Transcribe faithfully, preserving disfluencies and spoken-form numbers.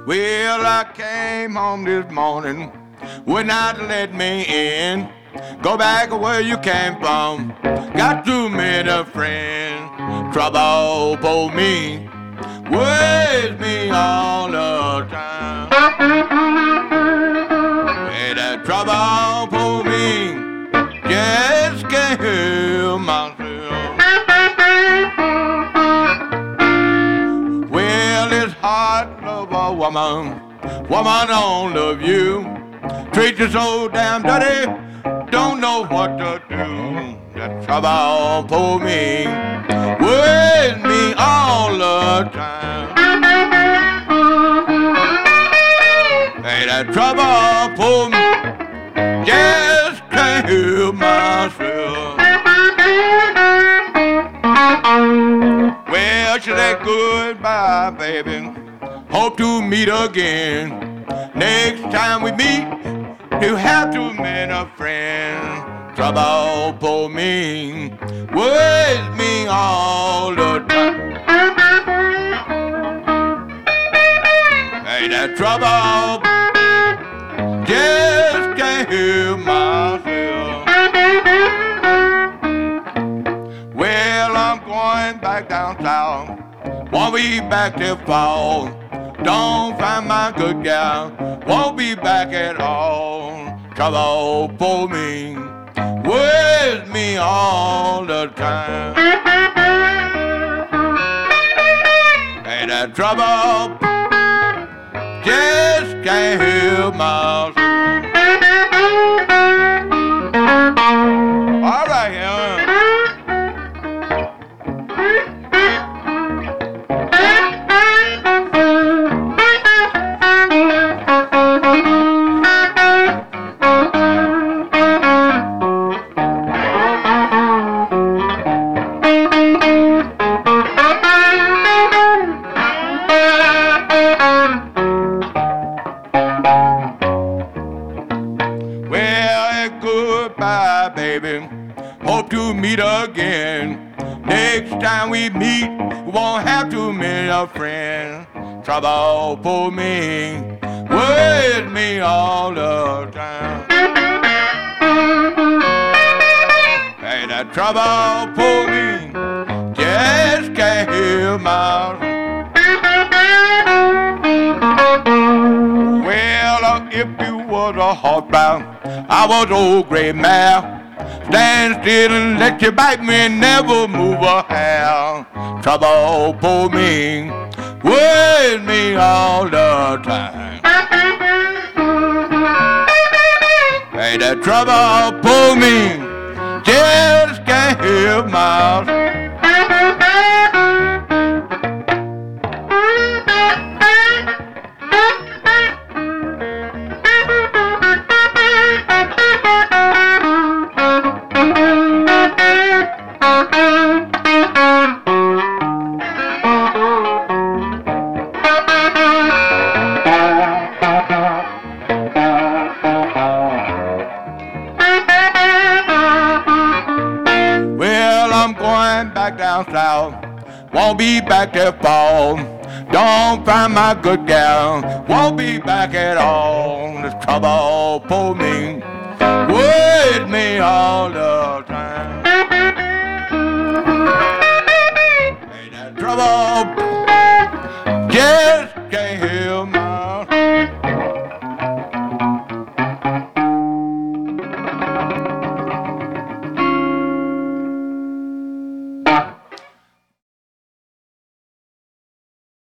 Well, I came home this morning, would not let me in. Go back where you came from. Got too many friends. Trouble for me, with me all the time. Hey, that trouble for me, just can't help myself. Well, it's hard to love a woman, woman don't love you. Treat you so damn dirty, don't know what to do. That trouble for me, with me all the time. Hey, that trouble for me, just can't help myself. Well, she said goodbye, baby. Hope to meet again. Next time we meet, you have too many friends. Trouble for me, with me all the time. Hey, that trouble, just can't help myself. Well, I'm going back down south, won't be back till fall. Don't find my good gal, won't be back at all. Trouble for me, with me all the time. Hey, that trouble, just can't help myself. All right, yeah. Goodbye, baby. Hope to meet again. Next time we meet, we won't have too many friends. Trouble for me, with me all the time. Hey, that trouble for me, just can't help myself. Well, uh, if you was a horseback, I was old gray mare. Stand still and let you bite me and never move a hair. Trouble for me, with me all the time. Hey, that trouble for me, just can't help myself. I'm going back down south, won't be back till fall. Don't find my good gal, won't be back at all. There's trouble for me, with